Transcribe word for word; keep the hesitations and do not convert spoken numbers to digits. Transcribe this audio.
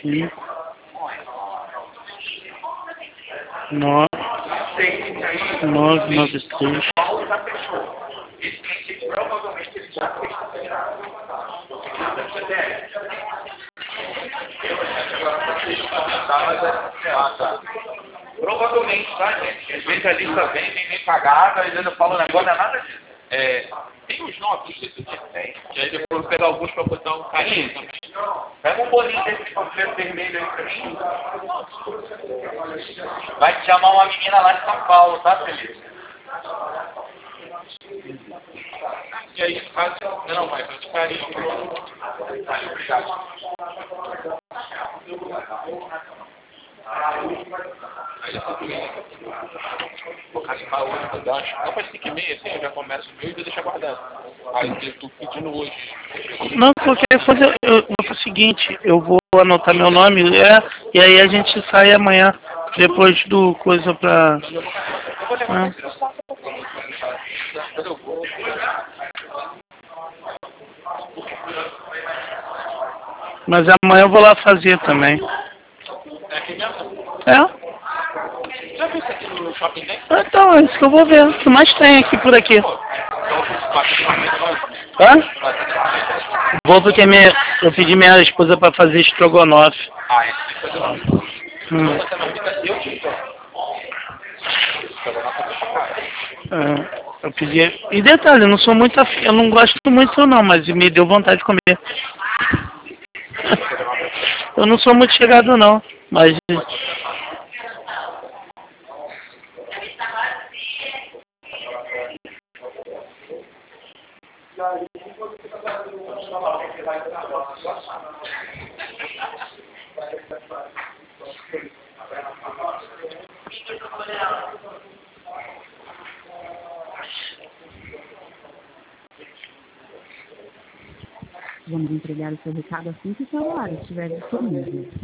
cinco, nove, nove, nove, três. Provavelmente, tá, gente? Às vezes a lista vem, vem bem pagada, às vezes eu falo um negócio, não é nada disso. É, tem os nomes desse dia? Tem. E aí depois eu vou pegar alguns pra botar um carinho também. Pega um bolinho desse panfleto vermelho aí pra mim. Vai te chamar uma menina lá de São Paulo, tá, Felipe? E aí faz. Não, vai, faz carinho. Valeu, obrigado. Aí já tá vou raspar hoje por baixo. Não faz cinco e meia, assim, eu já começo o meu e vou deixar guardado. Aí eu tô pedindo hoje. Não, qualquer coisa, eu eu vou fazer o seguinte, eu vou anotar meu nome, é, e aí a gente sai amanhã, depois do coisa pra... Ah. Mas amanhã eu vou lá fazer também. É aqui mesmo? É? Já viu isso aqui no shopping, né? Então, é isso que eu vou ver. O que mais tem aqui por aqui? Hã? Vou porque minha, eu pedi minha esposa pra fazer estrogonofe. Ah, esse tem que fazer uma. Hum. Eu te É, eu pedi. E detalhe, eu não sou muito afim, eu não gosto muito não, mas me deu vontade de comer. Eu não sou muito chegado não, mas... Vamos entregar o seu recado assim que o celular estiver disponível.